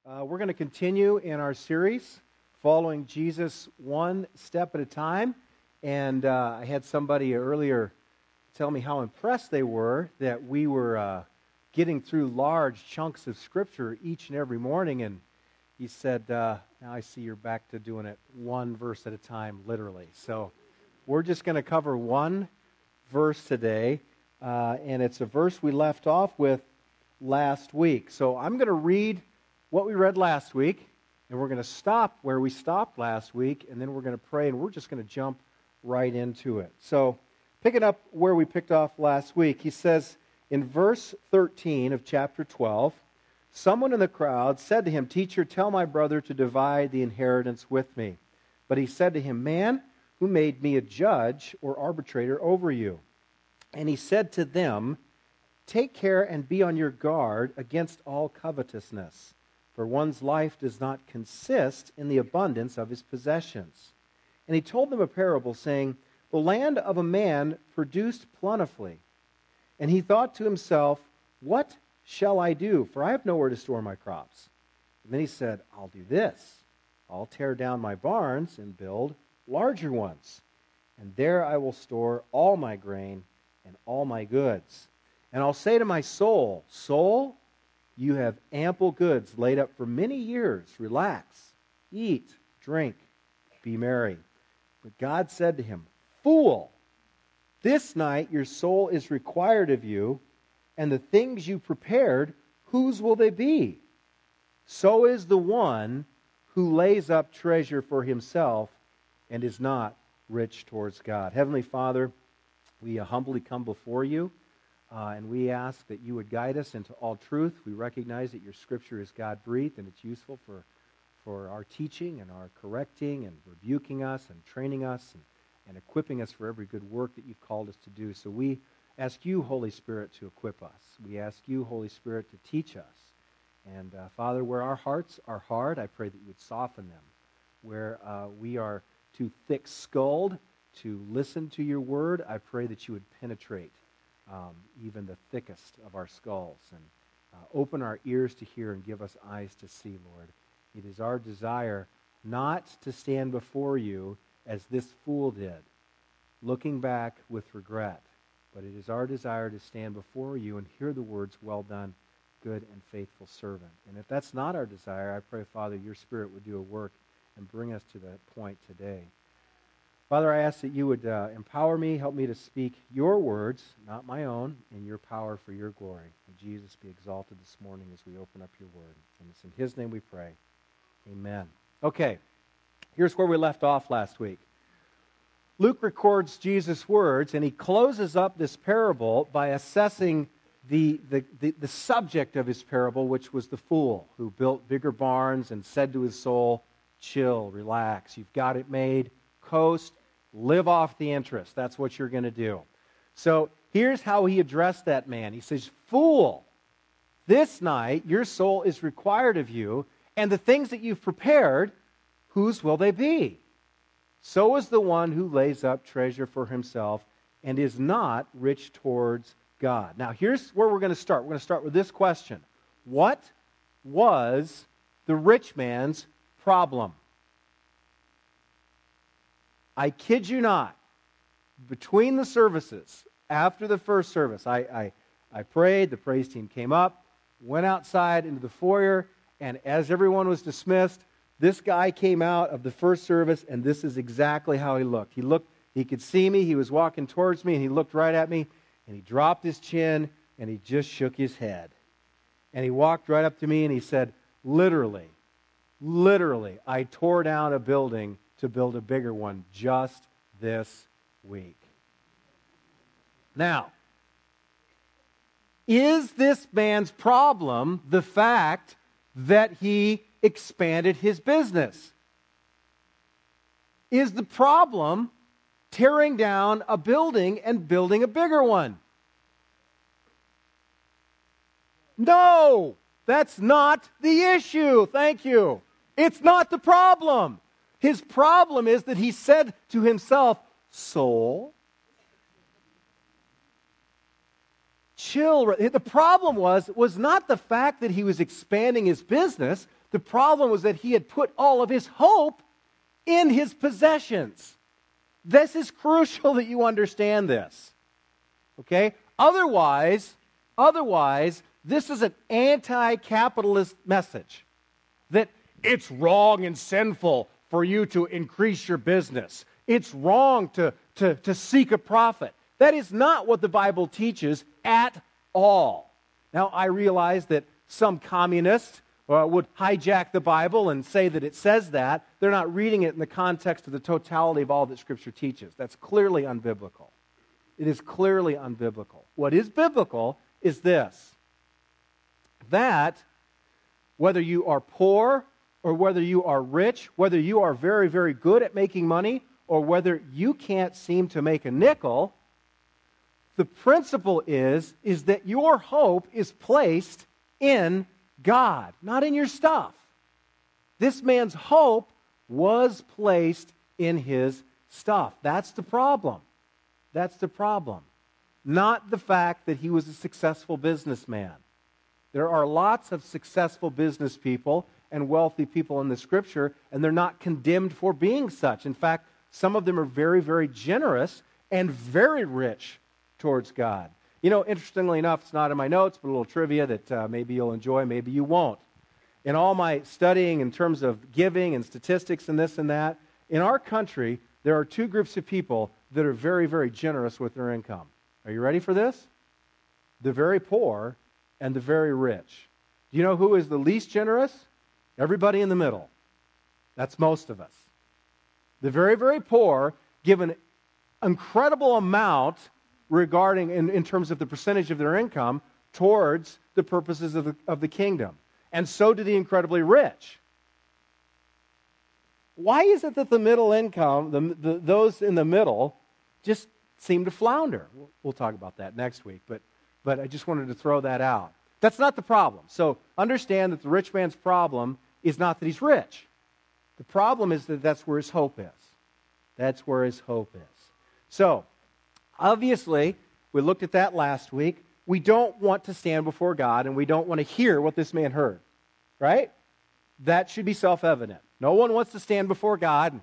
We're going to continue in our series, Following Jesus One Step at a Time. And I had somebody earlier tell me how impressed they were that we were getting through large chunks of Scripture each and every morning. And he said, now I see you're back to doing it one verse at a time, literally. So we're just going to cover one verse today. And it's a verse we left off with last week. So I'm going to read what we read last week, and we're going to stop where we stopped last week, and then we're going to pray, and we're just going to jump right into it. So, picking up where we picked off last week, he says in verse 13 of chapter 12, someone in the crowd said to him, "Teacher, tell my brother to divide the inheritance with me." But he said to him, "Man, who made me a judge or arbitrator over you?" And he said to them, "Take care and be on your guard against all covetousness. For one's life does not consist in the abundance of his possessions." And he told them a parable, saying, "The land of a man produced plentifully. And he thought to himself, 'What shall I do? For I have nowhere to store my crops.' And then he said, 'I'll do this. I'll tear down my barns and build larger ones. And there I will store all my grain and all my goods. And I'll say to my soul, Soul, you have ample goods laid up for many years. Relax, eat, drink, be merry.' But God said to him, 'Fool, this night your soul is required of you, and the things you prepared, whose will they be? So is the one who lays up treasure for himself and is not rich towards God.'" Heavenly Father, we humbly come before you. And we ask that you would guide us into all truth. We recognize that your Scripture is God-breathed and it's useful for our teaching and our correcting and rebuking us and training us and equipping us for every good work that you've called us to do. So we ask you, Holy Spirit, to equip us. We ask you, Holy Spirit, to teach us. And Father, where our hearts are hard, I pray that you would soften them. Where we are too thick-skulled to listen to your word, I pray that you would penetrate even the thickest of our skulls, and open our ears to hear and give us eyes to see, Lord. It is our desire not to stand before you as this fool did, looking back with regret, but it is our desire to stand before you and hear the words, "Well done, good and faithful servant." And if that's not our desire, I pray, Father, your Spirit would do a work and bring us to that point today. Father, I ask that you would empower me, help me to speak your words, not my own, in your power for your glory. May Jesus be exalted this morning as we open up your word. And it's in his name we pray. Amen. Okay, here's where we left off last week. Luke records Jesus' words, and he closes up this parable by assessing the subject of his parable, which was the fool who built bigger barns and said to his soul, "Chill, relax, you've got it made. Coast, live off the interest. That's what you're going to do." So here's how he addressed that man. He says, "Fool, this night your soul is required of you, and the things that you've prepared, whose will they be? So is the one who lays up treasure for himself and is not rich towards God." Now here's where we're going to start. We're going to start with this question. What was the rich man's problem? I kid you not, between the services, after the first service, I prayed, the praise team came up, went outside into the foyer, and as everyone was dismissed, this guy came out of the first service, and this is exactly how he looked. He could see me, he was walking towards me, and he looked right at me, and he dropped his chin, and he just shook his head. And he walked right up to me, and he said, literally, I tore down a building to build a bigger one just this week. Now, is this man's problem the fact that he expanded his business? Is the problem tearing down a building and building a bigger one? No, that's not the issue. Thank you. It's not the problem. His problem is that he said to himself, "Soul, chill. The problem was not the fact that he was expanding his business. The problem was that he had put all of his hope in his possessions. This is crucial that you understand this. Okay? Otherwise, this is an anti-capitalist message. That it's wrong and sinful for you to increase your business. It's wrong to seek a profit. That is not what the Bible teaches at all. Now, I realize that some communists would hijack the Bible and say that it says that. They're not reading it in the context of the totality of all that Scripture teaches. That's clearly unbiblical. It is clearly unbiblical. What is biblical is this: that whether you are poor or whether you are rich, whether you are very, very good at making money or whether you can't seem to make a nickel, the principle is that your hope is placed in God, not in your stuff. This man's hope was placed in his stuff. That's the problem. That's the problem. Not the fact that he was a successful businessman. There are lots of successful business people and wealthy people in the Scripture, and they're not condemned for being such. In fact, some of them are very, very generous and very rich towards God. You know, interestingly enough, it's not in my notes, but a little trivia that maybe you'll enjoy, maybe you won't. In all my studying in terms of giving and statistics and this and that, in our country, there are two groups of people that are very, very generous with their income. Are you ready for this? The very poor and the very rich. Do you know who is the least generous? Everybody in the middle. That's most of us. The very, very poor give an incredible amount regarding, in terms of the percentage of their income, towards the purposes of the kingdom. And so do the incredibly rich. Why is it that the middle income, those in the middle, just seem to flounder? We'll talk about that next week, but I just wanted to throw that out. That's not the problem. So understand that the rich man's problem is not that he's rich. The problem is that that's where his hope is. That's where his hope is. So, obviously, we looked at that last week. We don't want to stand before God, and we don't want to hear what this man heard. Right? That should be self-evident. No one wants to stand before God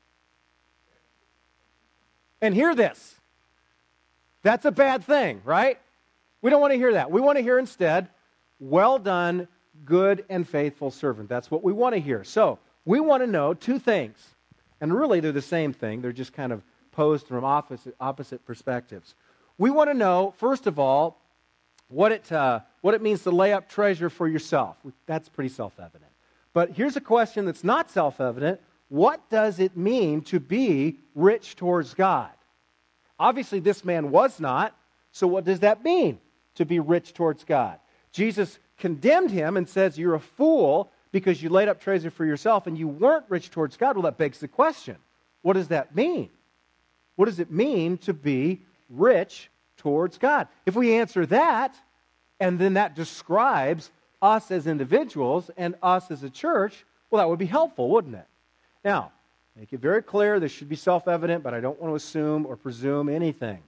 and hear this. That's a bad thing, right? We don't want to hear that. We want to hear instead, well done, good and faithful servant. That's what we want to hear. So, we want to know two things. And really, they're the same thing. They're just kind of posed from opposite perspectives. We want to know, first of all, what it means to lay up treasure for yourself. That's pretty self-evident. But here's a question that's not self-evident. What does it mean to be rich towards God? Obviously, this man was not. So what does that mean, to be rich towards God? Jesus condemned him and says, you're a fool because you laid up treasure for yourself and you weren't rich towards God. Well, that begs the question. What does that mean? What does it mean to be rich towards God? If we answer that, and then that describes us as individuals and us as a church, well, that would be helpful, wouldn't it? Now, make it very clear, this should be self-evident, but I don't want to assume or presume anything.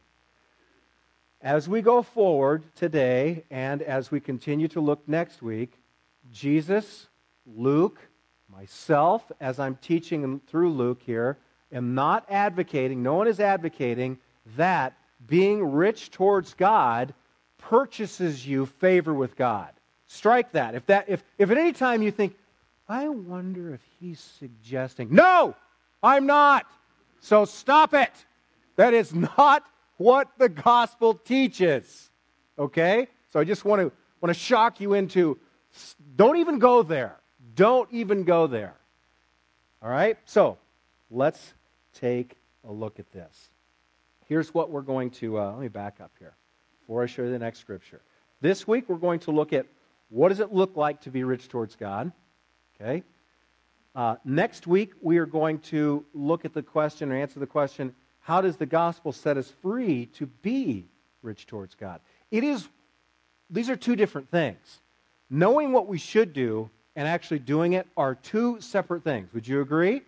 As we go forward today, and as we continue to look next week, Jesus, Luke, myself, as I'm teaching through Luke here, am not advocating, no one is advocating that being rich towards God purchases you favor with God. Strike that. If at any time you think, I wonder if he's suggesting, no, I'm not. So stop it. That is not what the gospel teaches. Okay? So I just want to shock you into, don't even go there. Don't even go there. All right? So, let's take a look at this. Here's what we're going to, let me back up here before I show you the next scripture. This week we're going to look at what does it look like to be rich towards God. Okay? Next week we are going to look at the question or answer the question, how does the gospel set us free to be rich towards God? These are two different things. Knowing what we should do and actually doing it are two separate things. Would you agree?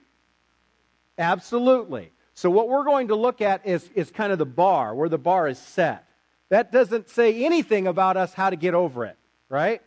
Absolutely. So what we're going to look at is kind of the bar, where the bar is set. that doesn't say anything about us how to get over it, right?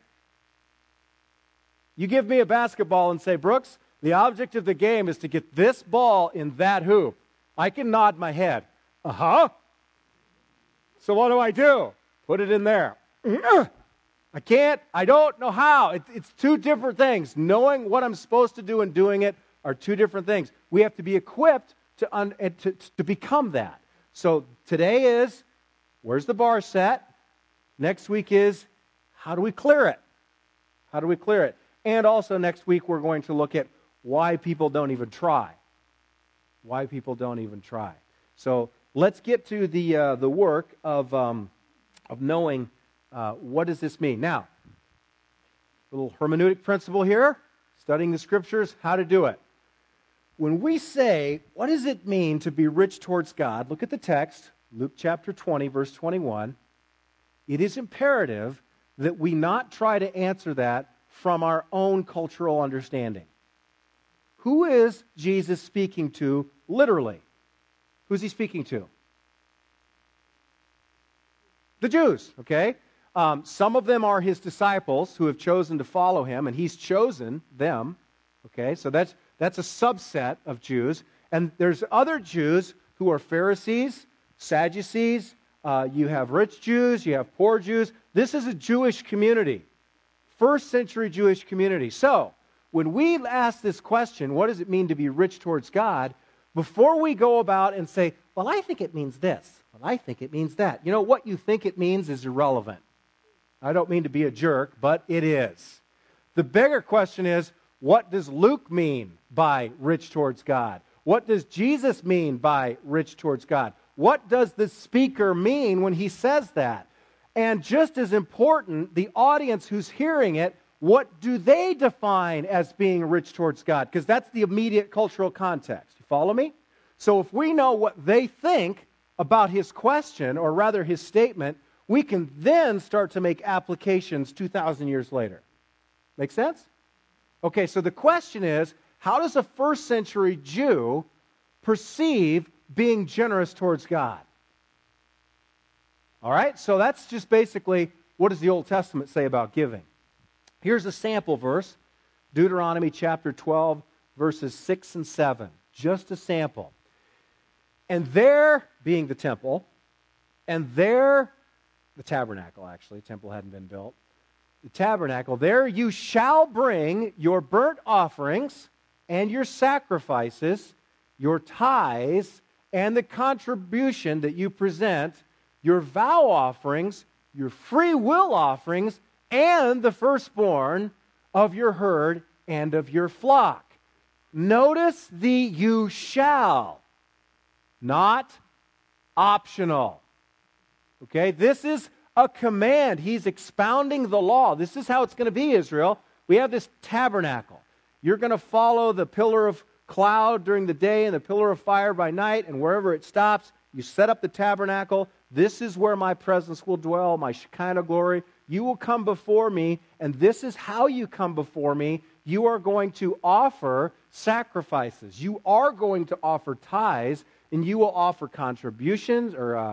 You give me a basketball and say, Brooks, the object of the game is to get this ball in that hoop. I can nod my head. Uh-huh. So what do? Put it in there. I can't. I don't know how. It's two different things. Knowing what I'm supposed to do and doing it are two different things. We have to be equipped to become that. So today is, where's the bar set? Next week is, how do we clear it? How do we clear it? And also next week we're going to look at why people don't even try. Why people don't even try. So let's get to the work of knowing what does this mean. Now, a little hermeneutic principle here, studying the Scriptures, how to do it. When we say, what does it mean to be rich towards God? Look at the text, Luke chapter 20, verse 21. It is imperative that we not try to answer that from our own cultural understanding. Who is Jesus speaking to literally? Who's he speaking to? The Jews, okay? Some of them are his disciples who have chosen to follow him, and he's chosen them, okay? So that's a subset of Jews. And there's other Jews who are Pharisees, Sadducees. You have rich Jews, you have poor Jews. This is a Jewish community, first century Jewish community. So, when we ask this question, what does it mean to be rich towards God, before we go about and say, well, I think it means this, well, I think it means that. You know, what you think it means is irrelevant. I don't mean to be a jerk, but it is. The bigger question is, what does Luke mean by rich towards God? What does Jesus mean by rich towards God? What does the speaker mean when he says that? And just as important, the audience who's hearing it, what do they define as being rich towards God? Because that's the immediate cultural context. You follow me? So if we know what they think about his question, or rather his statement, we can then start to make applications 2,000 years later. Make sense? Okay, so the question is, how does a first century Jew perceive being generous towards God? All right, so that's just basically, what does the Old Testament say about giving? Here's a sample verse, Deuteronomy chapter 12, verses 6 and 7. Just a sample. And there, being the temple, and there, the tabernacle actually, temple hadn't been built, the tabernacle, there you shall bring your burnt offerings and your sacrifices, your tithes, and the contribution that you present, your vow offerings, your free will offerings, and the firstborn of your herd and of your flock. Notice the you shall, not optional. Okay, this is a command. He's expounding the law. This is how it's going to be, Israel. We have this tabernacle. You're going to follow the pillar of cloud during the day and the pillar of fire by night, and wherever it stops, you set up the tabernacle. This is where my presence will dwell, my Shekinah glory. You will come before me, and this is how you come before me. You are going to offer sacrifices. You are going to offer tithes, and you will offer contributions,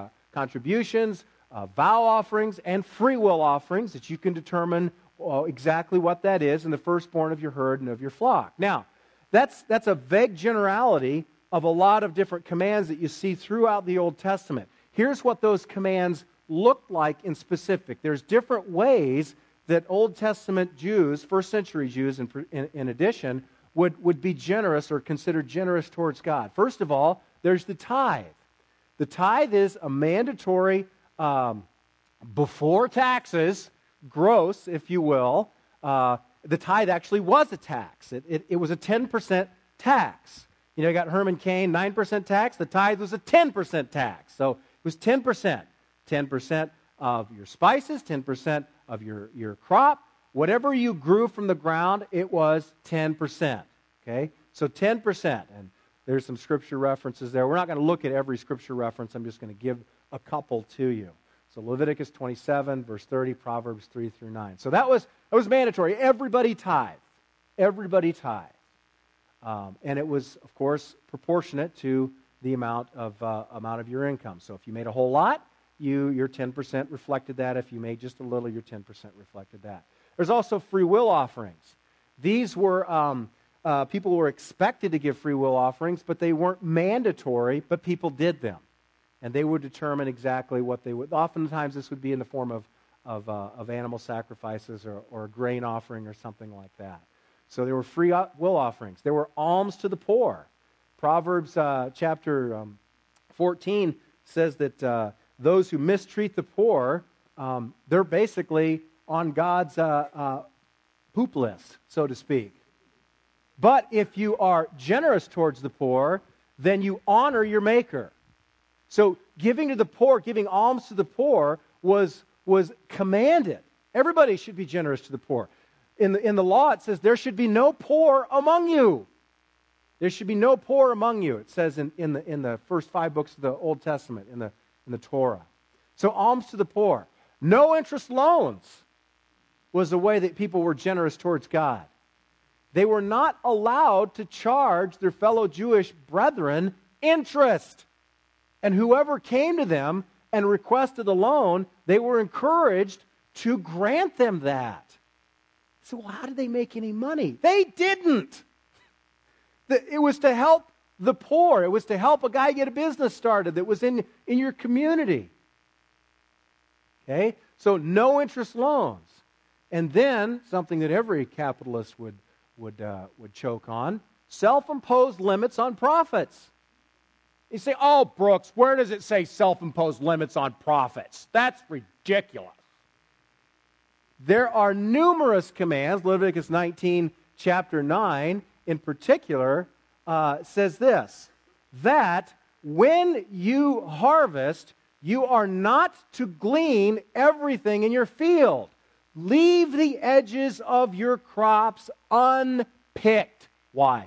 vow offerings, and free will offerings that you can determine exactly what that is, and the firstborn of your herd and of your flock. Now, that's a vague generality of a lot of different commands that you see throughout the Old Testament. Here's what those commands look like in specific. There's different ways that Old Testament Jews, first century Jews in addition, would be generous or considered generous towards God. First of all, there's the tithe. The tithe is a mandatory, before taxes, gross, if you will. The tithe actually was a tax. It was a 10% tax. You know, you got Herman Cain, 9% tax. The tithe was a 10% tax. So it was 10%. 10% of your spices, 10% of your crop. Whatever you grew from the ground, it was 10%. Okay? So 10%. And there's some scripture references there. We're not going to look at every scripture reference. I'm just going to give a couple to you. So Leviticus 27, verse 30, Proverbs 3 through 9. So that was mandatory. Everybody tithed. Everybody tithed. And it was, of course, proportionate to the amount of your income. So if you made a whole lot, your 10% reflected that. If you made just a little, your 10% reflected that. There's also free will offerings. These were, people were expected to give free will offerings, but they weren't mandatory, but people did them. And they would determine exactly what they would. Oftentimes this would be in the form of animal sacrifices or a grain offering or something like that. So there were free will offerings. There were alms to the poor. Proverbs chapter 14 says that those who mistreat the poor, they're basically on God's poop list, so to speak. But if you are generous towards the poor, then you honor your Maker. So giving to the poor, giving alms to the poor was commanded. Everybody should be generous to the poor. In the law, it says there should be no poor among you. There should be no poor among you. It says in the first 5 books of the Old Testament, in the Torah. So alms to the poor. No interest loans was the way that people were generous towards God. They were not allowed to charge their fellow Jewish brethren interest. And whoever came to them and requested a loan, they were encouraged to grant them that. So how did they make any money? They didn't. It was to help the poor. It was to help a guy get a business started that was in your community. Okay? So no interest loans. And then, something that every capitalist would choke on, self-imposed limits on profits. You say, oh, Brooks, where does it say self-imposed limits on profits? That's ridiculous. There are numerous commands. Leviticus 19, chapter 9, in particular, says this, that when you harvest, you are not to glean everything in your field. Leave the edges of your crops unpicked. Why?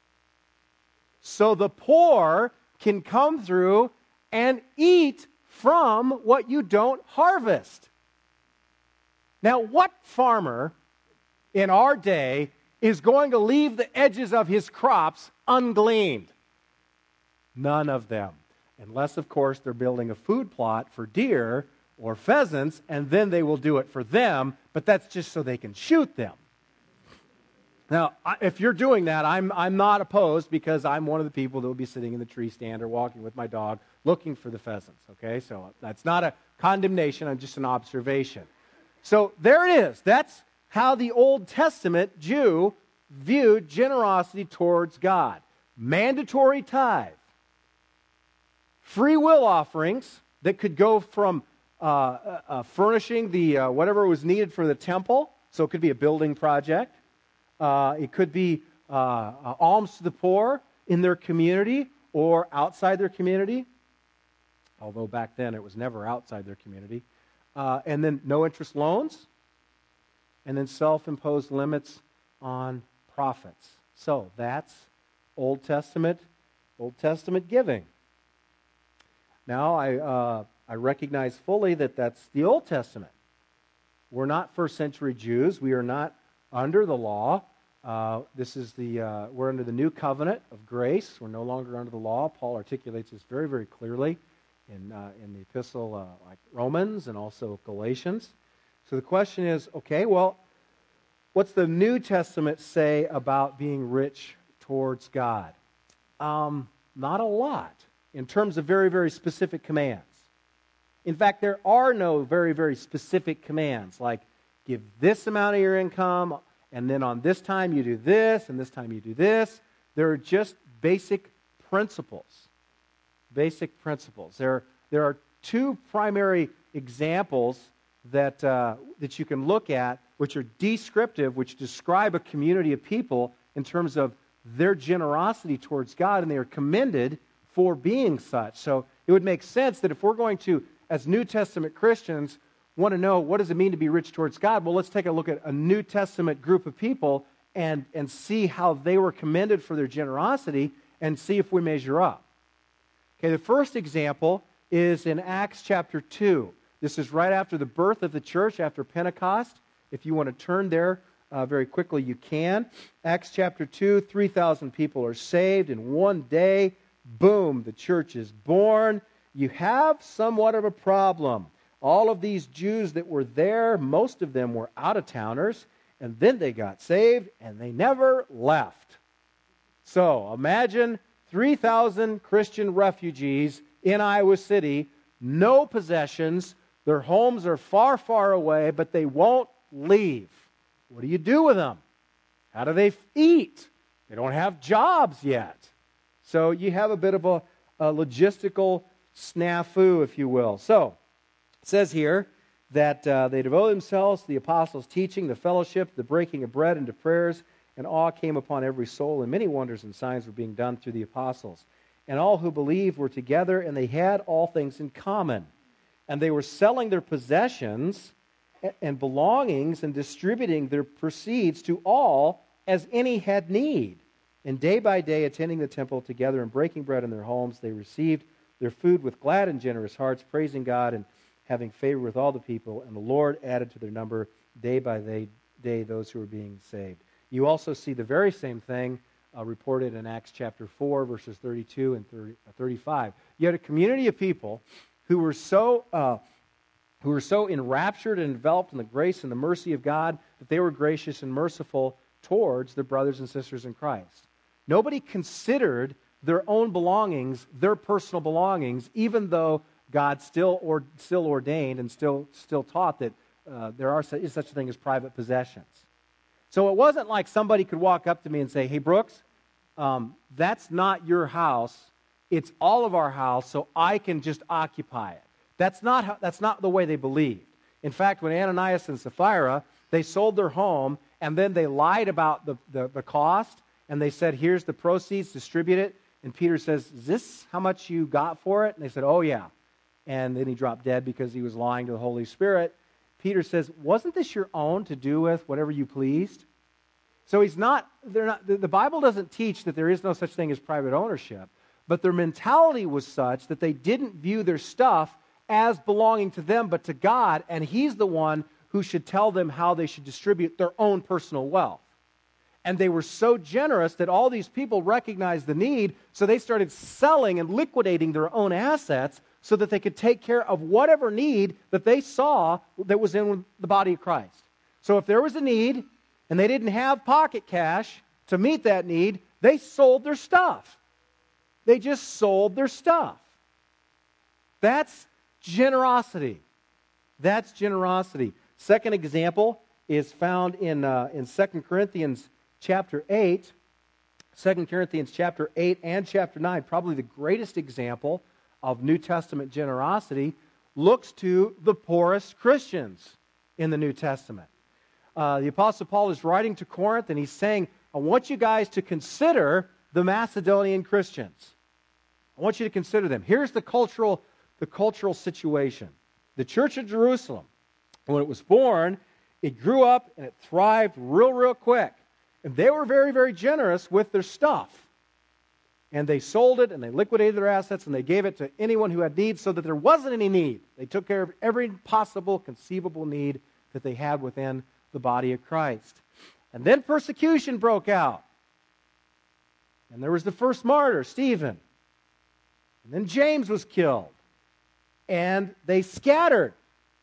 So the poor can come through and eat from what you don't harvest. Now, what farmer in our day is going to leave the edges of his crops ungleaned? None of them. Unless, of course, they're building a food plot for deer or pheasants, and then they will do it for them, but that's just so they can shoot them. Now, if you're doing that, I'm not opposed, because I'm one of the people that will be sitting in the tree stand or walking with my dog looking for the pheasants, okay? So that's not a condemnation, I'm just an observation. So there it is. That's how the Old Testament Jew viewed generosity towards God. Mandatory tithe. Free will offerings that could go from furnishing the whatever was needed for the temple. So it could be a building project. It could be alms to the poor in their community or outside their community. Although back then it was never outside their community. And then no interest loans. And then self-imposed limits on profits. So that's Old Testament giving. Now I recognize fully that that's the Old Testament. We're not first century Jews. We are not under the law. We're under the new covenant of grace. We're no longer under the law. Paul articulates this very, very clearly in the epistle like Romans and also Galatians. So the question is, okay, well, what's the New Testament say about being rich towards God? Not a lot in terms of very, very specific commands. In fact, there are no very, very specific commands like give this amount of your income, and then on this time you do this, and this time you do this. There are just basic principles. Basic principles. There are two primary examples that you can look at, which are descriptive, which describe a community of people in terms of their generosity towards God, and they are commended for being such. So it would make sense that if we're going to, as New Testament Christians, want to know what does it mean to be rich towards God, well, let's take a look at a New Testament group of people and see how they were commended for their generosity and see if we measure up. Okay, the first example is in Acts chapter 2. This is right after the birth of the church, after Pentecost. If you want to turn there very quickly, you can. Acts chapter 2, 3,000 people are saved in one day. Boom, the church is born. you have somewhat of a problem. All of these Jews that were there, most of them were out-of-towners, and then they got saved, and they never left. So, imagine 3,000 Christian refugees in Iowa City, no possessions, their homes are far, far away, but they won't leave. What do you do with them? How do they eat? They don't have jobs yet. So you have a bit of a logistical snafu, if you will. So, it says here that they devoted themselves to the apostles' teaching, the fellowship, the breaking of bread, and to prayers, and awe came upon every soul, and many wonders and signs were being done through the apostles. And all who believed were together, and they had all things in common. And they were selling their possessions and belongings and distributing their proceeds to all as any had need. And day by day, attending the temple together and breaking bread in their homes, they received their food with glad and generous hearts, praising God and having favor with all the people. And the Lord added to their number day by day those who were being saved. You also see the very same thing reported in Acts chapter 4, verses 32 and 35. You had a community of people who were so enraptured and enveloped in the grace and the mercy of God that they were gracious and merciful towards their brothers and sisters in Christ. Nobody considered their own belongings, their personal belongings, even though God still ordained and still taught that there is such a thing as private possessions. So it wasn't like somebody could walk up to me and say, "Hey, Brooks, that's not your house. It's all of our house, so I can just occupy it." That's not the way they believed. In fact, when Ananias and Sapphira, they sold their home, and then they lied about the cost, and they said, "Here's the proceeds, distribute it." And Peter says, "Is this how much you got for it?" And they said, "Oh, yeah." And then he dropped dead because he was lying to the Holy Spirit. Peter says, "Wasn't this your own to do with whatever you pleased?" So the Bible doesn't teach that there is no such thing as private ownership, but their mentality was such that they didn't view their stuff as belonging to them, but to God, and He's the one who should tell them how they should distribute their own personal wealth. And they were so generous that all these people recognized the need, so they started selling and liquidating their own assets so that they could take care of whatever need that they saw that was in the body of Christ. So if there was a need, and they didn't have pocket cash to meet that need, they sold their stuff. They just sold their stuff. That's generosity. That's generosity. Second example is found in 2 Corinthians chapter 8. 2 Corinthians chapter 8 and chapter 9, probably the greatest example of New Testament generosity, looks to the poorest Christians in the New Testament. The Apostle Paul is writing to Corinth, and he's saying, "I want you guys to consider the Macedonian Christians. I want you to consider them. Here's the cultural situation. The church of Jerusalem, when it was born, it grew up and it thrived real quick. And they were very, very generous with their stuff. And they sold it, and they liquidated their assets, and they gave it to anyone who had needs so that there wasn't any need. They took care of every possible, conceivable need that they had within the body of Christ. And then persecution broke out. And there was the first martyr, Stephen. And then James was killed. And they scattered.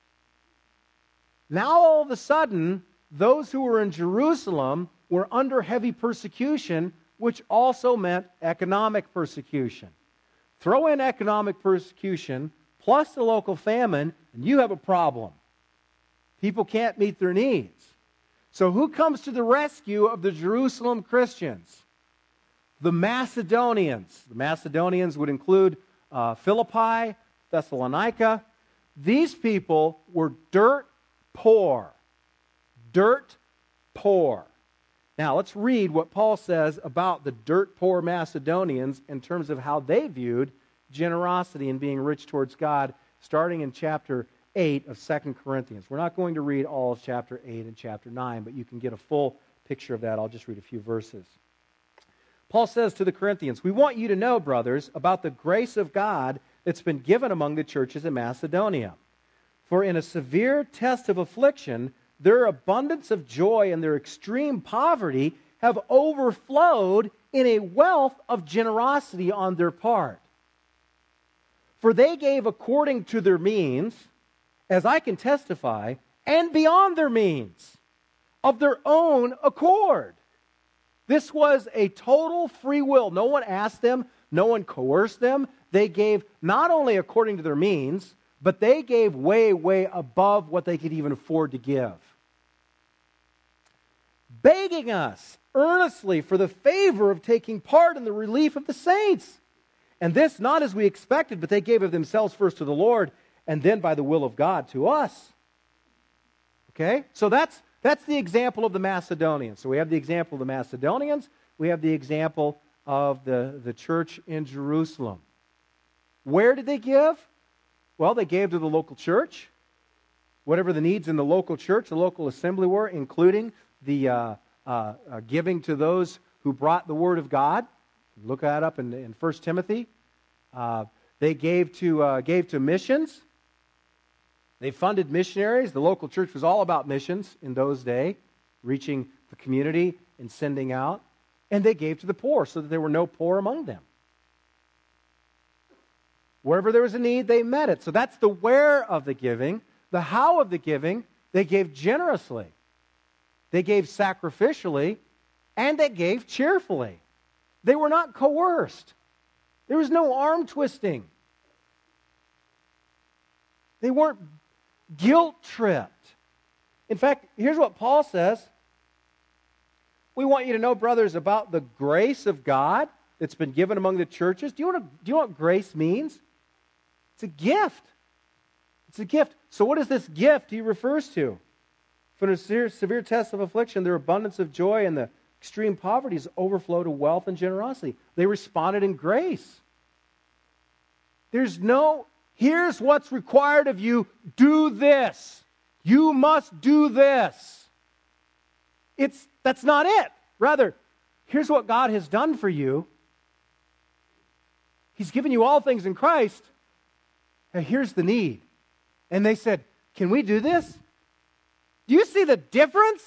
Now all of a sudden, those who were in Jerusalem were under heavy persecution, which also meant economic persecution. Throw in economic persecution plus the local famine, and you have a problem. People can't meet their needs. So who comes to the rescue of the Jerusalem Christians? The Macedonians. The Macedonians would include Philippi, Thessalonica. These people were dirt poor. Dirt poor. Now let's read what Paul says about the dirt poor Macedonians in terms of how they viewed generosity and being rich towards God, starting in chapter 8 of 2 Corinthians. We're not going to read all of chapter 8 and chapter 9, but you can get a full picture of that. I'll just read a few verses. Paul says to the Corinthians, "We want you to know, brothers, about the grace of God that's been given among the churches in Macedonia. For in a severe test of affliction, their abundance of joy and their extreme poverty have overflowed in a wealth of generosity on their part. For they gave according to their means, as I can testify, and beyond their means, of their own accord. This was a total free will. No one asked them, no one coerced them. They gave not only according to their means, but they gave way, way above what they could even afford to give. Begging us earnestly for the favor of taking part in the relief of the saints. And this not as we expected, but they gave of themselves first to the Lord, and then by the will of God to us. Okay? So that's the example of the Macedonians. So we have the example of the Macedonians. We have the example of the church in Jerusalem. Where did they give? Well, they gave to the local church. Whatever the needs in the local church, the local assembly were, including the giving to those who brought the Word of God. Look that up in 1 Timothy. They gave to missions. They funded missionaries. The local church was all about missions in those days, reaching the community and sending out. And they gave to the poor so that there were no poor among them. Wherever there was a need, they met it. So that's the where of the giving. The how of the giving, they gave generously. They gave sacrificially, and they gave cheerfully. They were not coerced. There was no arm twisting. They weren't guilt-tripped. In fact, here's what Paul says. We want you to know, brothers, about the grace of God that's been given among the churches. Do you know what grace means? It's a gift. It's a gift. So what is this gift he refers to? For a severe test of affliction, their abundance of joy and the extreme poverty's overflow to wealth and generosity. They responded in grace. Here's what's required of you. Do this. You must do this. That's not it. Rather, here's what God has done for you. He's given you all things in Christ. And here's the need. And they said, can we do this? Do you see the difference?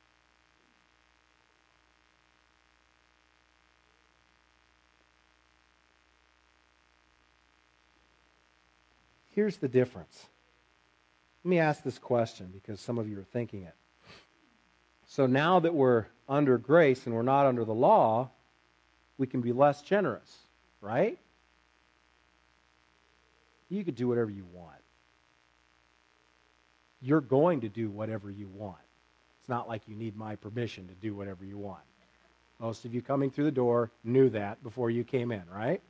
Here's the difference. Let me ask this question because some of you are thinking it. So now that we're under grace and we're not under the law, we can be less generous, right? You could do whatever you want. You're going to do whatever you want. It's not like you need my permission to do whatever you want. Most of you coming through the door knew that before you came in, right?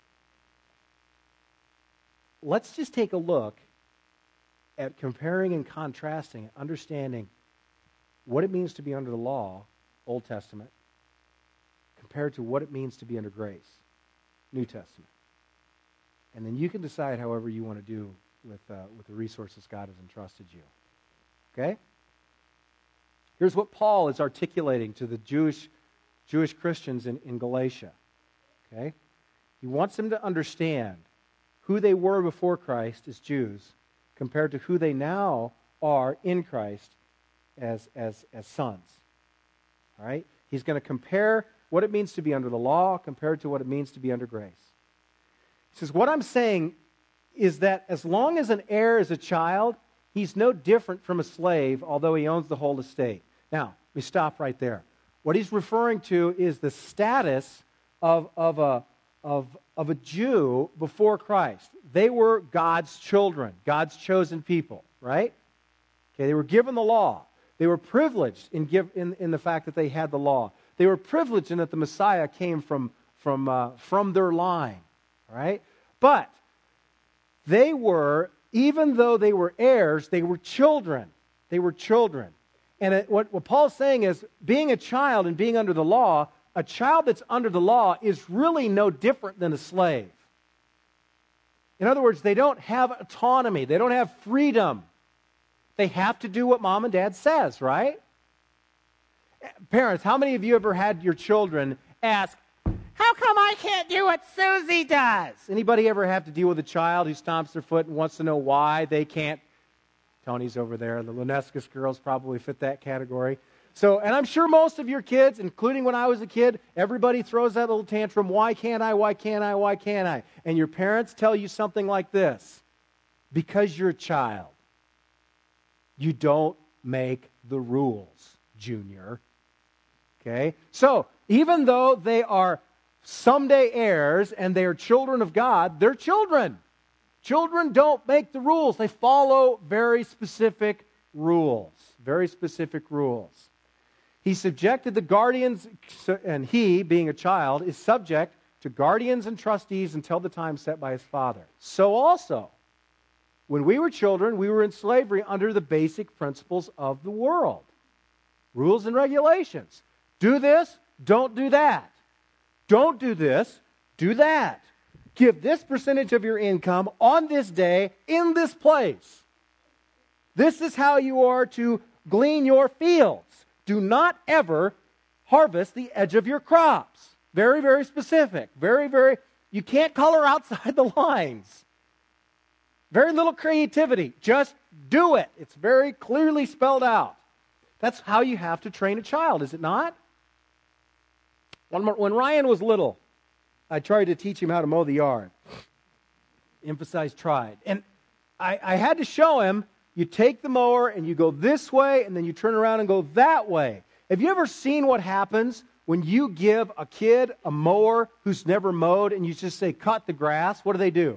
Let's just take a look at comparing and contrasting, understanding what it means to be under the law, Old Testament, compared to what it means to be under grace, New Testament. And then you can decide however you want to do with the resources God has entrusted you. Okay? Here's what Paul is articulating to the Jewish Christians in Galatia. Okay? He wants them to understand who they were before Christ as Jews compared to who they now are in Christ as sons. All right? He's going to compare what it means to be under the law compared to what it means to be under grace. He says, what I'm saying is that as long as an heir is a child, he's no different from a slave, although he owns the whole estate. Now, we stop right there. What he's referring to is the status of a Jew before Christ. They were God's children, God's chosen people, right? Okay, they were given the law. They were privileged in the fact that they had the law. They were privileged in that the Messiah came from their line, right? But they were, even though they were heirs, they were children. They were children. And what Paul's saying is, being a child and being under the law, a child that's under the law is really no different than a slave. In other words, they don't have autonomy. They don't have freedom. They have to do what mom and dad says, right? Parents, how many of you ever had your children ask, how come I can't do what Susie does? Anybody ever have to deal with a child who stomps their foot and wants to know why they can't? Tony's over there. The Lunescus girls probably fit that category. And I'm sure most of your kids, including when I was a kid, everybody throws that little tantrum, why can't I, why can't I, why can't I? And your parents tell you something like this: because you're a child, you don't make the rules, Junior. Okay? So, even though they are someday heirs and they are children of God, they're children. Children don't make the rules. They follow very specific rules. Very specific rules. He subjected the guardians, and he, being a child, is subject to guardians and trustees until the time set by his father. So also, when we were children, we were in slavery under the basic principles of the world. Rules and regulations. Do this, don't do that. Don't do this, do that. Give this percentage of your income on this day in this place. This is how you are to glean your fields. Do not ever harvest the edge of your crops. Very, very specific. You can't color outside the lines. Very little creativity. Just do it. It's very clearly spelled out. That's how you have to train a child, is it not? When Ryan was little, I tried to teach him how to mow the yard. Emphasize tried. And I had to show him, you take the mower and you go this way and then you turn around and go that way. Have you ever seen what happens when you give a kid a mower who's never mowed and you just say, cut the grass? What do?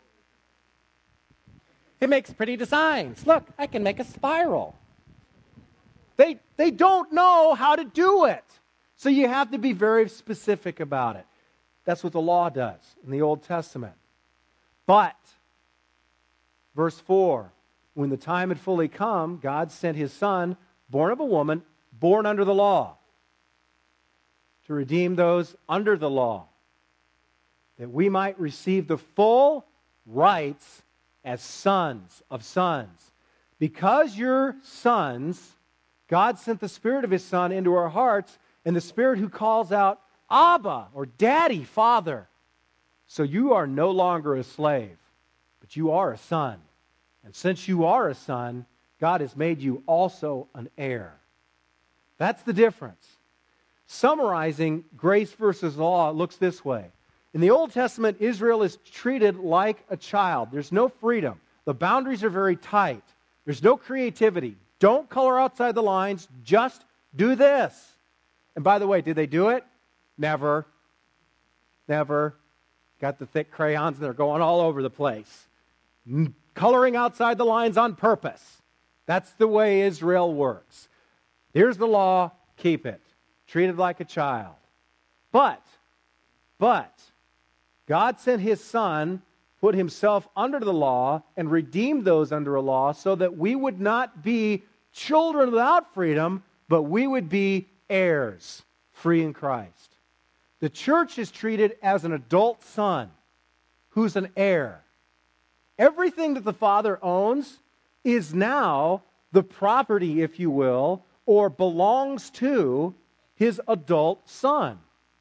It makes pretty designs. Look, I can make a spiral. They don't know how to do it. So you have to be very specific about it. That's what the law does in the Old Testament. But, verse 4, when the time had fully come, God sent his Son, born of a woman, born under the law, to redeem those under the law, that we might receive the full rights as sons of sons. Because you're sons, God sent the Spirit of his Son into our hearts, and the Spirit who calls out, Abba, or Daddy, Father. So you are no longer a slave, but you are a son. And since you are a son, God has made you also an heir. That's the difference. Summarizing grace versus law, it looks this way. In the Old Testament, Israel is treated like a child. There's no freedom. The boundaries are very tight. There's no creativity. Don't color outside the lines. Just do this. And by the way, did they do it? Never. Got the thick crayons and they're going all over the place. Coloring outside the lines on purpose. That's the way Israel works. Here's the law, keep it. Treated like a child. But, God sent his Son, put himself under the law, and redeemed those under a law so that we would not be children without freedom, but we would be heirs, free in Christ. The church is treated as an adult son who's an heir. Everything that the Father owns is now the property, if you will, or belongs to his adult son.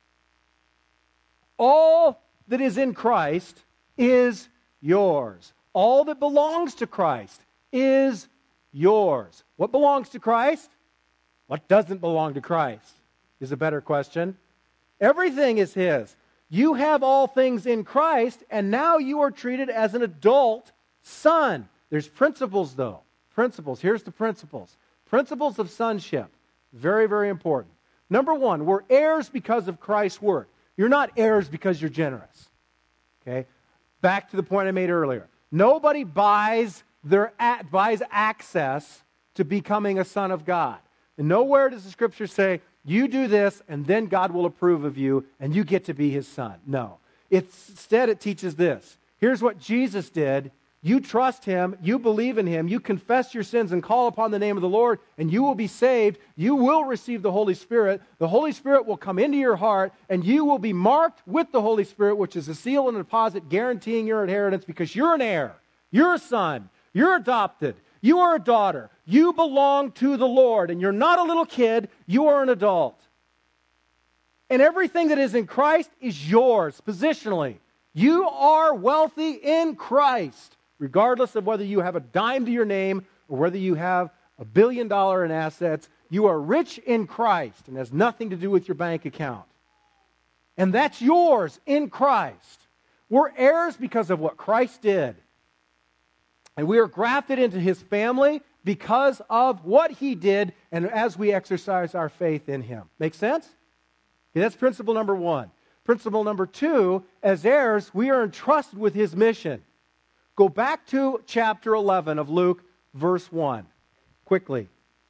All that is in Christ is yours. All that belongs to Christ is yours. What belongs to Christ? What doesn't belong to Christ is a better question. Everything is his. You have all things in Christ, and now you are treated as an adult son. There's principles, though. Principles. Here's the principles. Principles of sonship. Very, very important. Number one, we're heirs because of Christ's work. You're not heirs because you're generous. Okay? Back to the point I made earlier. Nobody buys access to becoming a son of God. And nowhere does the Scripture say, you do this, and then God will approve of you, and you get to be his son. No. Instead, it teaches this. Here's what Jesus did. You trust him, you believe in him, you confess your sins and call upon the name of the Lord, and you will be saved. You will receive the Holy Spirit. The Holy Spirit will come into your heart, and you will be marked with the Holy Spirit, which is a seal and a deposit guaranteeing your inheritance, because you're an heir. You're a son. You're adopted. You are a daughter. You belong to the Lord, and you're not a little kid. You are an adult. And everything that is in Christ is yours, positionally. You are wealthy in Christ, regardless of whether you have a dime to your name or whether you have $1 billion in assets. You are rich in Christ, and has nothing to do with your bank account. And that's yours in Christ. We're heirs because of what Christ did. And we are grafted into His family because of what He did and as we exercise our faith in Him. Make sense? Okay, that's principle number 1. Principle number 2, as heirs, we are entrusted with His mission. Go back to chapter 11 of Luke, verse 1, quickly.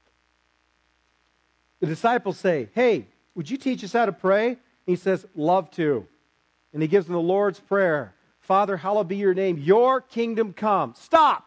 The disciples say, hey, would you teach us how to pray? He says, love to. And he gives them the Lord's Prayer. Father, hallowed be your name. Your kingdom come. Stop.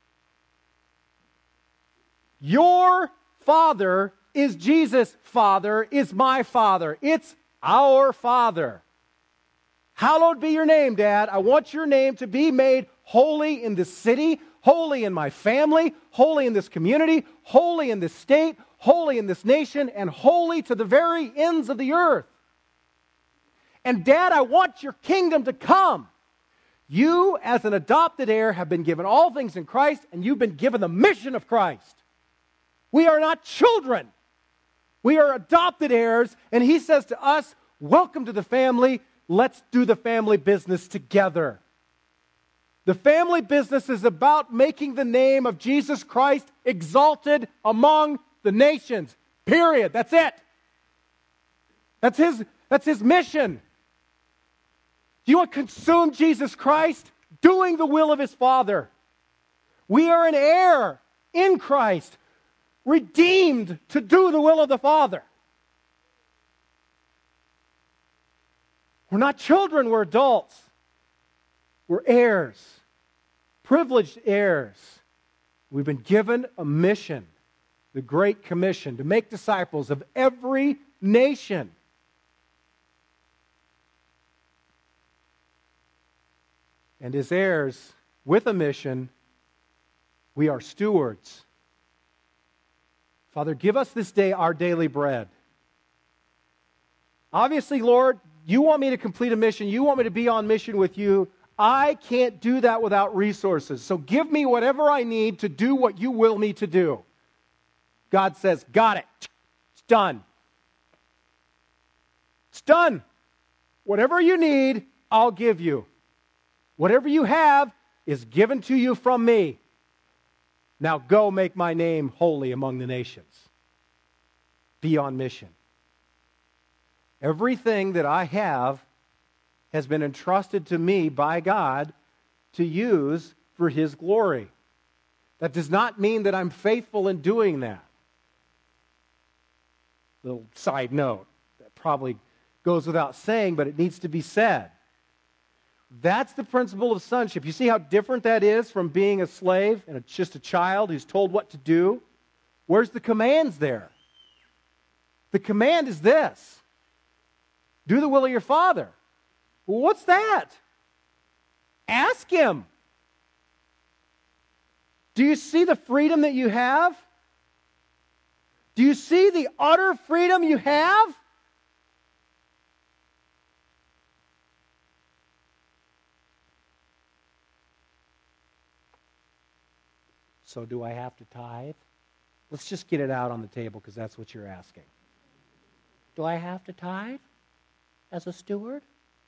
Your Father is Jesus' Father, is my Father. It's our Father. Hallowed be your name, Dad. I want your name to be made holy in this city, holy in my family, holy in this community, holy in this state, holy in this nation, and holy to the very ends of the earth. And Dad, I want your kingdom to come. You, as an adopted heir, have been given all things in Christ, and you've been given the mission of Christ. We are not children. We are adopted heirs, and He says to us, welcome to the family. Let's do the family business together. The family business is about making the name of Jesus Christ exalted among the nations. Period. That's it. That's His mission. Do you want to consume Jesus Christ? Doing the will of His Father. We are an heir in Christ, redeemed to do the will of the Father. We're not children, we're adults. We're heirs, privileged heirs. We've been given a mission, the Great Commission, to make disciples of every nation. And as heirs with a mission, we are stewards. Father, give us this day our daily bread. Obviously, Lord, you want me to complete a mission. You want me to be on mission with you. I can't do that without resources. So give me whatever I need to do what you will me to do. God says, got it. It's done. It's done. Whatever you need, I'll give you. Whatever you have is given to you from me. Now go make my name holy among the nations. Be on mission. Everything that I have has been entrusted to me by God to use for His glory. That does not mean that I'm faithful in doing that. Little side note that probably goes without saying, but it needs to be said. That's the principle of sonship. You see how different that is from being a slave and just a child who's told what to do? Where's the commands there? The command is this. Do the will of your Father. Well, what's that? Ask Him. Do you see the freedom that you have? Do you see the utter freedom you have? So do I have to tithe? Let's just get it out on the table because that's what you're asking. Do I have to tithe as a steward?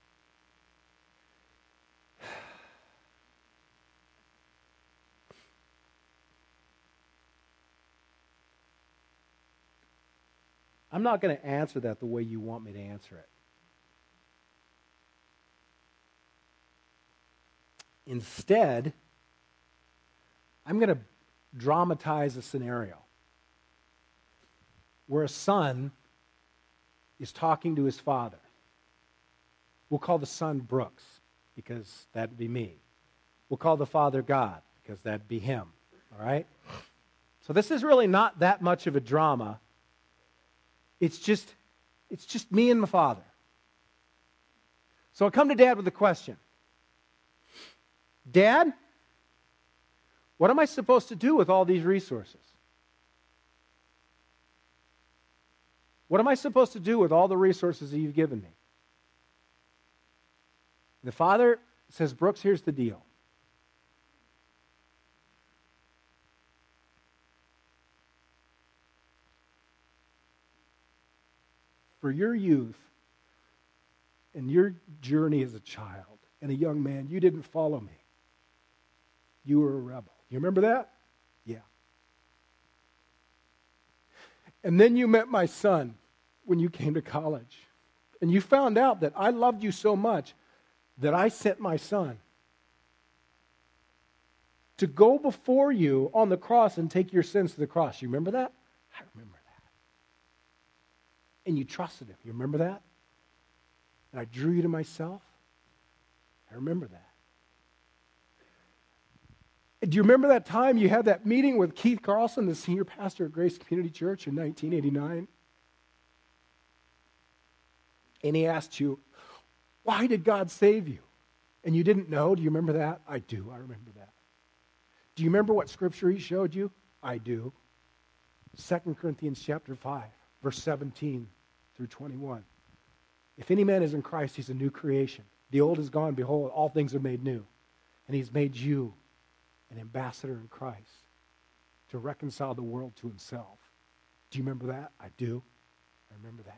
I'm not going to answer that the way you want me to answer it. Instead, I'm going to dramatize a scenario where a son is talking to his father. We'll call the son Brooks, because that'd be me. We'll call the father God, because that'd be him. All right? So this is really not that much of a drama. It's just me and my father. So I come to Dad with a question. Dad, what am I supposed to do with all these resources? What am I supposed to do with all the resources that you've given me? The father says, Brooks, here's the deal. for your youth and your journey as a child and a young man, you didn't follow me. You were a rebel. You remember that? Yeah. And then you met my son when you came to college. And you found out that I loved you so much that I sent my son to go before you on the cross and take your sins to the cross. You remember that? I remember that. And you trusted him. You remember that? And I drew you to myself. I remember that. And do you remember that time you had that meeting with Keith Carlson, the senior pastor at Grace Community Church in 1989? And he asked you, why did God save you? And you didn't know. Do you remember that? I do. I remember that. Do you remember what scripture he showed you? I do. 2 Corinthians chapter 5, verse 17 through 21. If any man is in Christ, he's a new creation. The old is gone. Behold, all things are made new. And he's made you an ambassador in Christ to reconcile the world to himself. Do you remember that? I do. I remember that.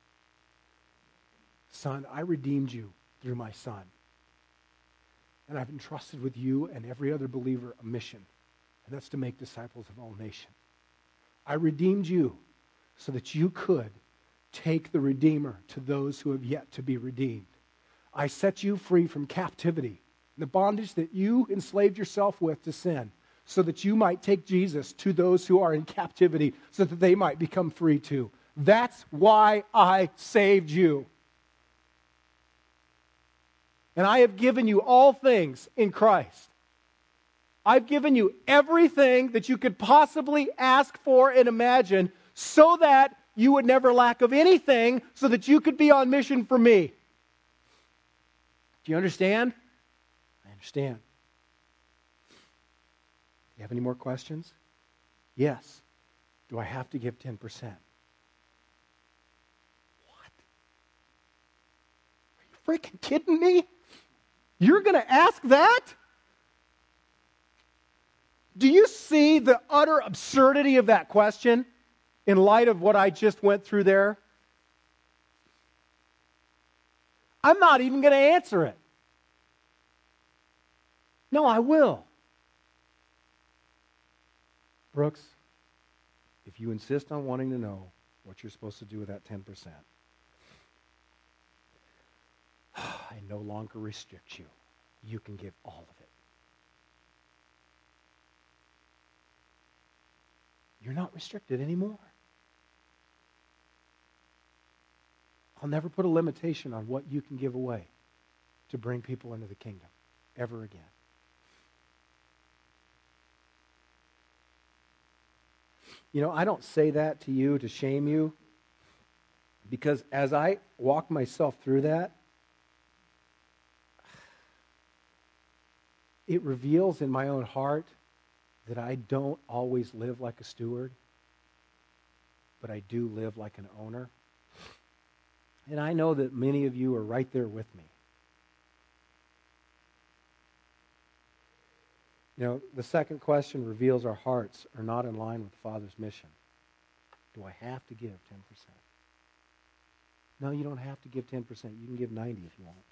Son, I redeemed you through my son. And I've entrusted with you and every other believer a mission, and that's to make disciples of all nations. I redeemed you so that you could take the Redeemer to those who have yet to be redeemed. I set you free from captivity, the bondage that you enslaved yourself with to sin, so that you might take Jesus to those who are in captivity, so that they might become free too. That's why I saved you. And I have given you all things in Christ. I've given you everything that you could possibly ask for and imagine so that you would never lack of anything, so that you could be on mission for me. Do you understand? I understand. Do you have any more questions? Yes. Do I have to give 10%? What? Are you freaking kidding me? You're going to ask that? Do you see the utter absurdity of that question in light of what I just went through there? I'm not even going to answer it. No, I will. Brooks, if you insist on wanting to know what you're supposed to do with that 10%, I no longer restrict you. You can give all of it. You're not restricted anymore. I'll never put a limitation on what you can give away to bring people into the kingdom ever again. You know, I don't say that to you to shame you, because as I walk myself through that, it reveals in my own heart that I don't always live like a steward, but I do live like an owner. And I know that many of you are right there with me. You know, the second question reveals our hearts are not in line with the Father's mission. Do I have to give 10%? No, you don't have to give 10%. You can give 90 if you want.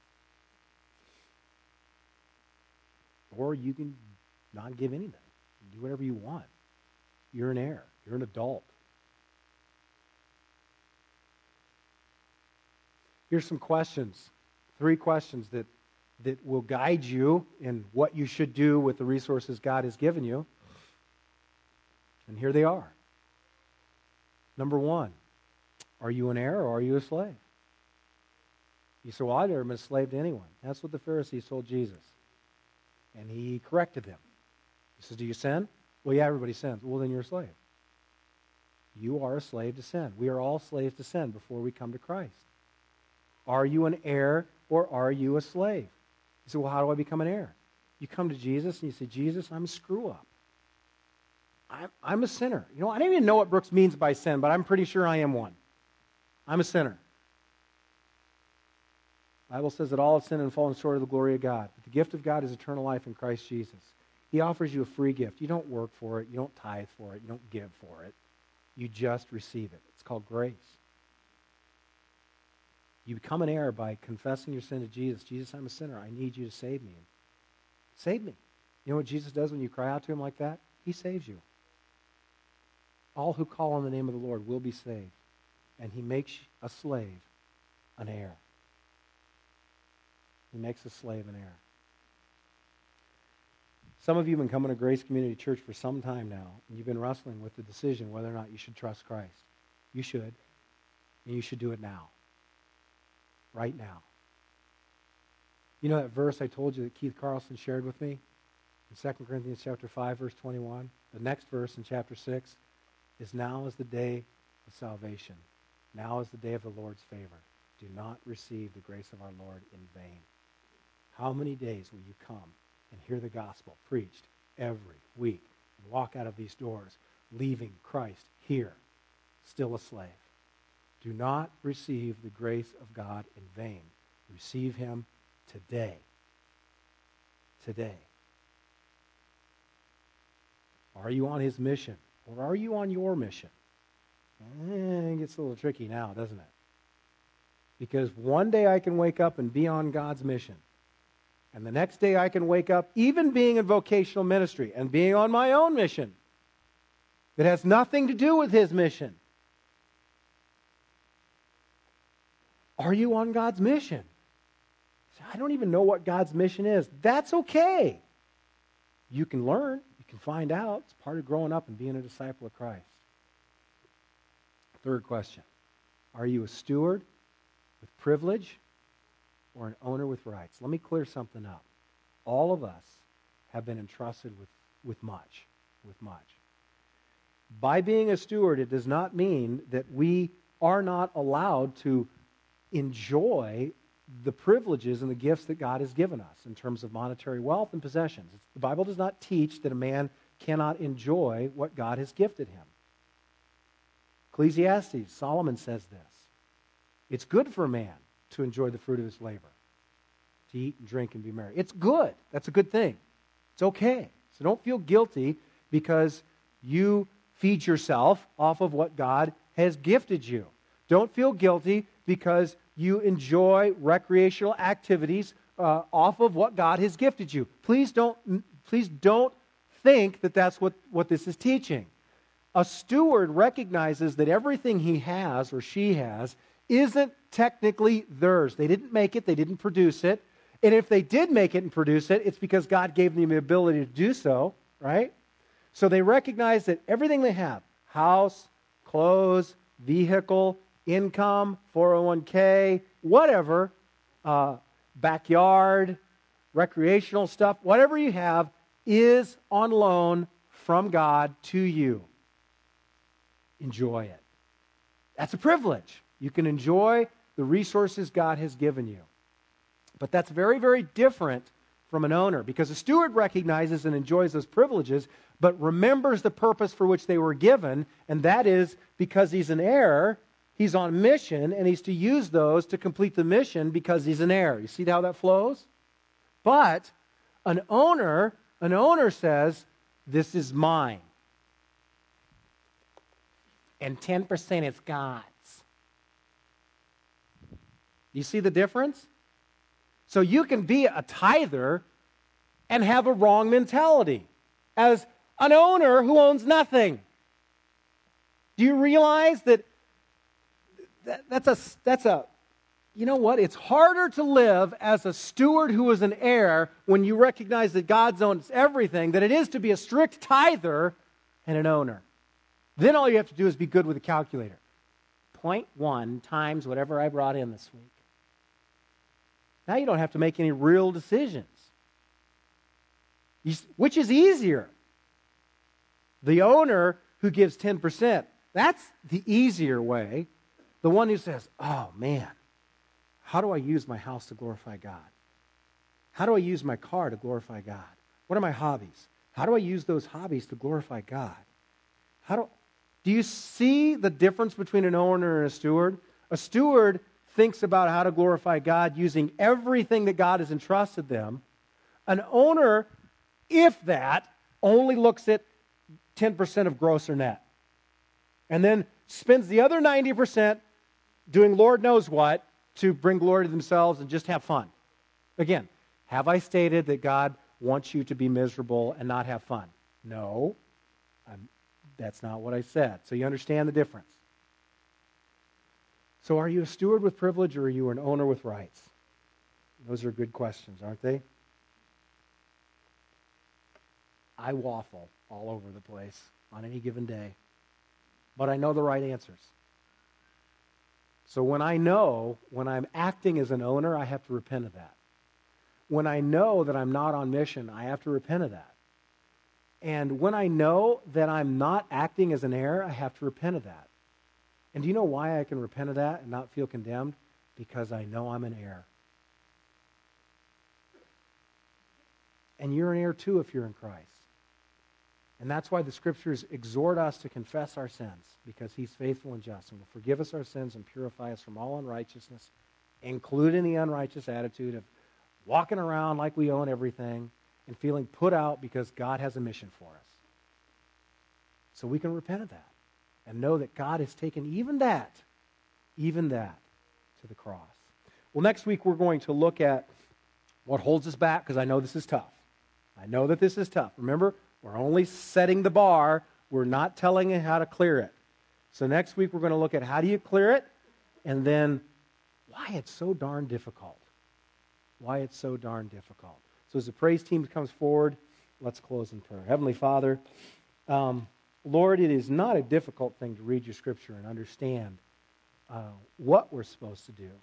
Or you can not give anything. Do whatever you want. You're an heir. You're an adult. Here's some questions. 3 questions that will guide you in what you should do with the resources God has given you. And here they are. Number 1, are you an heir or are you a slave? You say, well, I've never been a slave to anyone. That's what the Pharisees told Jesus. And he corrected them. He says, do you sin? Well, yeah, everybody sins. Well, then you're a slave. You are a slave to sin. We are all slaves to sin before we come to Christ. Are you an heir or are you a slave? You say, well, how do I become an heir? You come to Jesus and you say, Jesus, I'm a screw-up. I'm a sinner. You know, I don't even know what Brooks means by sin, but I'm pretty sure I am one. I'm a sinner. The Bible says that all have sinned and fallen short of the glory of God. But the gift of God is eternal life in Christ Jesus. He offers you a free gift. You don't work for it. You don't tithe for it. You don't give for it. You just receive it. It's called grace. You become an heir by confessing your sin to Jesus. Jesus, I'm a sinner. I need you to save me. Save me. You know what Jesus does when you cry out to him like that? He saves you. All who call on the name of the Lord will be saved. And he makes a slave an heir. He makes a slave an heir. Some of you have been coming to Grace Community Church for some time now, and you've been wrestling with the decision whether or not you should trust Christ. You should. And you should do it now. Right now. You know that verse I told you that Keith Carlson shared with me? In 2 Corinthians chapter 5, verse 21. The next verse in chapter 6 is, now is the day of salvation. Now is the day of the Lord's favor. Do not receive the grace of our Lord in vain. How many days will you come and hear the gospel preached every week and walk out of these doors leaving Christ here, still a slave? Do not receive the grace of God in vain. Receive him today. Today. Are you on his mission? Or are you on your mission? It gets a little tricky now, doesn't it? Because one day I can wake up and be on God's mission. And the next day I can wake up, even being in vocational ministry, and being on my own mission that has nothing to do with his mission. Are you on God's mission? I don't even know what God's mission is. That's okay. You can learn. You can find out. It's part of growing up and being a disciple of Christ. Third question. Are you a steward with privilege or an owner with rights? Let me clear something up. All of us have been entrusted with much. With much. By being a steward, it does not mean that we are not allowed to enjoy the privileges and the gifts that God has given us in terms of monetary wealth and possessions. The Bible does not teach that a man cannot enjoy what God has gifted him. Ecclesiastes, Solomon says this. It's good for a man to enjoy the fruit of his labor, to eat and drink and be merry. It's good. That's a good thing. It's okay. So don't feel guilty because you feed yourself off of what God has gifted you. Don't feel guilty because you enjoy recreational activities off of what God has gifted you. Please don't think that that's what this is teaching. A steward recognizes that everything he has or she has isn't technically theirs. They didn't make it. They didn't produce it. And if they did make it and produce it, it's because God gave them the ability to do so, right? So they recognize that everything they have, house, clothes, vehicle, income, 401k, whatever, backyard, recreational stuff, whatever you have is on loan from God to you. Enjoy it. That's a privilege. You can enjoy the resources God has given you. But that's very, very different from an owner, because a steward recognizes and enjoys those privileges, but remembers the purpose for which they were given, and that is because he's an heir. He's on mission, and he's to use those to complete the mission because he's an heir. You see how that flows? But an owner says, this is mine. And 10% is God's. You see the difference? So you can be a tither and have a wrong mentality as an owner who owns nothing. Do you realize that's a you know what? It's harder to live as a steward who is an heir when you recognize that God owns everything than it is to be a strict tither and an owner. Then all you have to do is be good with a calculator. 0.1 times whatever I brought in this week. Now you don't have to make any real decisions. Which is easier? The owner who gives 10%, that's the easier way. The one who says, oh man, how do I use my house to glorify God? How do I use my car to glorify God? What are my hobbies? How do I use those hobbies to glorify God? Do you see the difference between an owner and a steward? A steward thinks about how to glorify God using everything that God has entrusted them. An owner, if that, only looks at 10% of gross or net. And then spends the other 90% doing Lord knows what to bring glory to themselves and just have fun. Again, have I stated that God wants you to be miserable and not have fun? No, that's not what I said. So you understand the difference. So are you a steward with privilege or are you an owner with rights? Those are good questions, aren't they? I waffle all over the place on any given day, but I know the right answers. So when I'm acting as an owner, I have to repent of that. When I know that I'm not on mission, I have to repent of that. And when I know that I'm not acting as an heir, I have to repent of that. And do you know why I can repent of that and not feel condemned? Because I know I'm an heir. And you're an heir too if you're in Christ. And that's why the Scriptures exhort us to confess our sins, because He's faithful and just and will forgive us our sins and purify us from all unrighteousness, including the unrighteous attitude of walking around like we own everything and feeling put out because God has a mission for us. So we can repent of that and know that God has taken even that to the cross. Well, next week we're going to look at what holds us back, because I know this is tough. I know that this is tough. Remember, we're only setting the bar. We're not telling you how to clear it. So next week we're going to look at how do you clear it, and then why it's so darn difficult. Why it's so darn difficult. So as the praise team comes forward, let's close in prayer. Heavenly Father, Lord, it is not a difficult thing to read your Scripture and understand what we're supposed to do.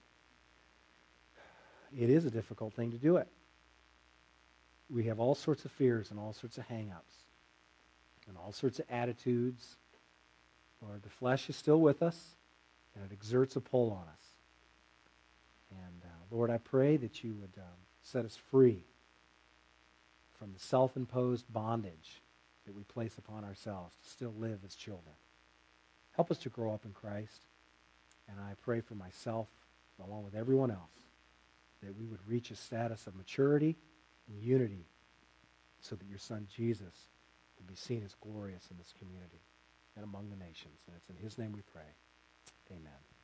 It is a difficult thing to do it. We have all sorts of fears and all sorts of hang-ups and all sorts of attitudes. Lord, the flesh is still with us, and it exerts a pull on us. And Lord, I pray that you would set us free from the self-imposed bondage that we place upon ourselves to still live as children. Help us to grow up in Christ. And I pray for myself, along with everyone else, that we would reach a status of maturity and unity so that your Son Jesus will be seen as glorious in this community and among the nations. And it's in His name we pray. Amen.